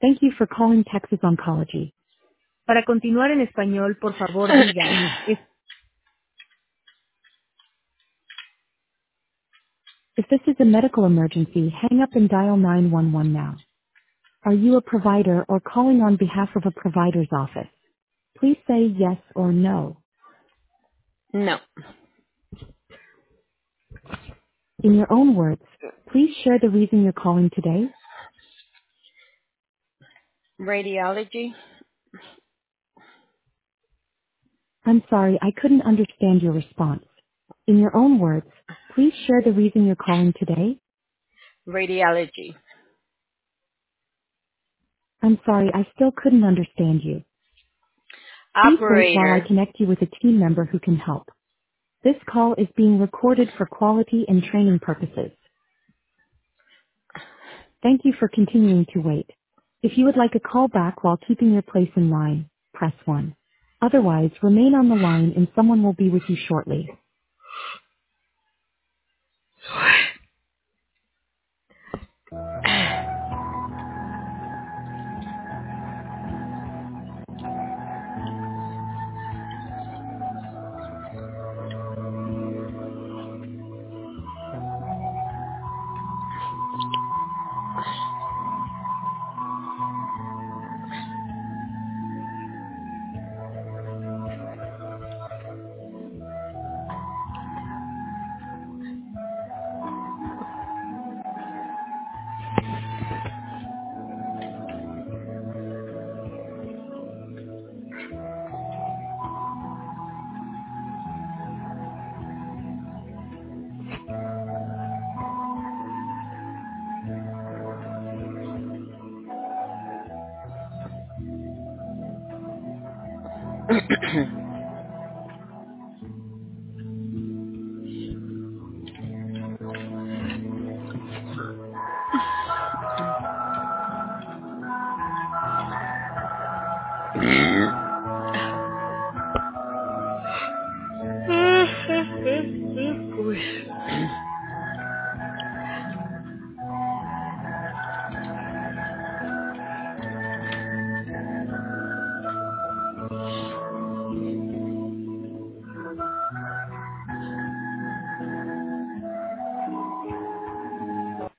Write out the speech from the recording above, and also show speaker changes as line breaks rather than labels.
Thank you for calling Texas Oncology. Para continuar en español, por favor diga, if this is a medical emergency, hang up and dial 911 now. Are you a provider or calling on behalf of a provider's office? Please say yes or no.
No.
In your own words, please share the reason you're calling today.
Radiology.
I'm sorry, I couldn't understand your response. In your own words, please share the reason you're calling today.
Radiology.
I'm sorry, I still couldn't understand you. Please wait while I
Operator.
connect you with a team member who can help. This call is being recorded for quality and training purposes. Thank you for continuing to wait. If you would like a call back while keeping your place in line, press 1. Otherwise, remain on the line and someone will be with you shortly.